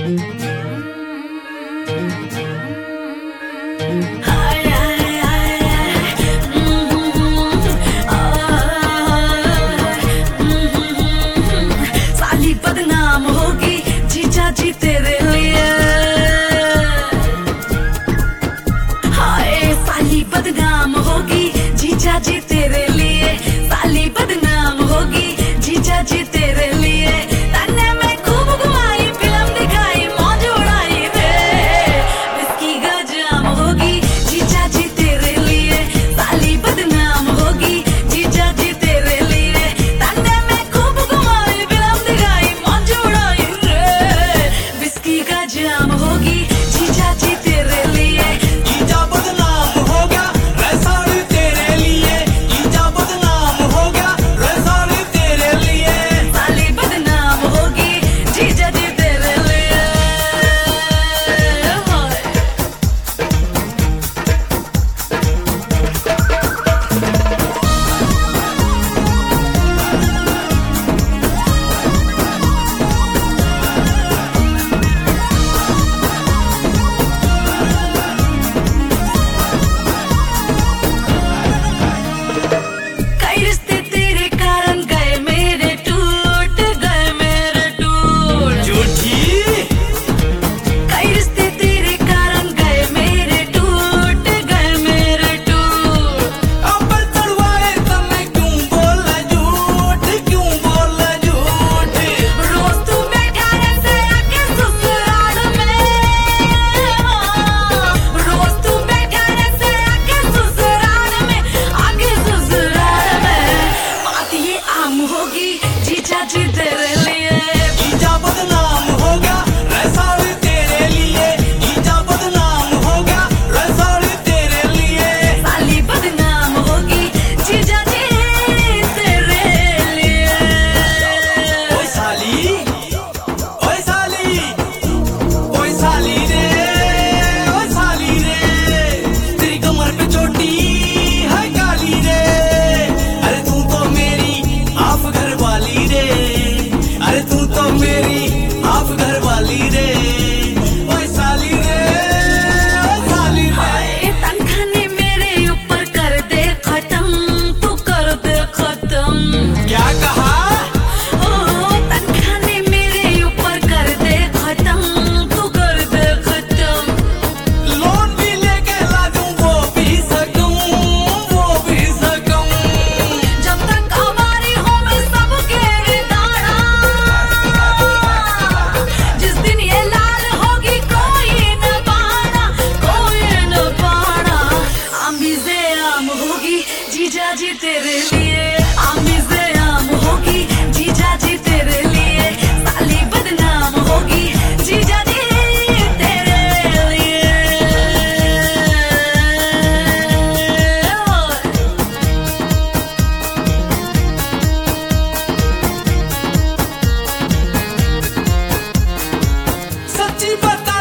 साली बदनाम होगी जीजा जी तेरे लिए। हाय साली बदनाम होगी जीजा जी तेरे लिए। साली बदनाम होगी जीजा जी तेरे लिए। तन्ने मैं खूब घुमाई, फिल्म दिखाई, मौज उड़ाई रे। इसकी गजाम होगी जीजा जी तेरे लिए। साली बदनाम होगी जीजा जी तेरे लिए। तन्ने मैं खूब घुमाई, फिल्म दिखाई, मौज उड़ाई रे। इसकी गजाम होगी जीजा जी तेरे लिए। जीजा बदनाम हो गया रे साली तेरे लिए। जीजा बदनाम हो गया रे साली तेरे लिए। साली बदनाम होगी जीजा जी तेरे लिए। हाय कई रिश्ते तेरे कारण गए मेरे, टूट गए मेरे टूट। झूठी कई रिश्ते तेरे कारण गए मेरे, टूट गए मेरे टूट। अब्बल तड़वाए तो मैं क्यों बोला झूठ, क्यों बोला झूठ। रोज तू बैठा रहता आके ससुराल में। रोज तू बैठा रहता आके ससुराल में, आगे ससुराल में। बात ये आम होगी जीजा जी तेरे लिए। जीजा बदनाम हो गया रे साली तेरे लिए। जीजा बदनाम हो गया रे साली तेरे लिए। साली बदनाम होगी जीजा जी तेरे लिए। ओए साली, ओए साली, ओए साली रे, ओए साली रे। तेरी कमर पे चोटी है काली रे। अरे तू तो मेरी हाफ घर वाली रे। अरे तू तो मेरी हाफ घर वाली रे। ओए साली रे, ओए साली रे। हाय तनखा ने मेरे ऊपर कर दे खत्म, तू कर दे खत्म। क्या कहा? ओ तनखा ने मेरे ऊपर कर दे खत्म, तू कर दे खत्म। लोन भी लेके ला दूं वो भी सकूं, वो भी सकूं। जब तक आवारी हूँ मैं सबके दाना, जिस दिन ये लाल होगी कोई न पाना, कोई न पाना। आमीज़े आम होगी जीजा जी तेरे लिए। आमीज़े आम होगी जीजा जी तेरे लिए। साली बदनाम होगी जीजा जी तेरे लिए। सच्ची बता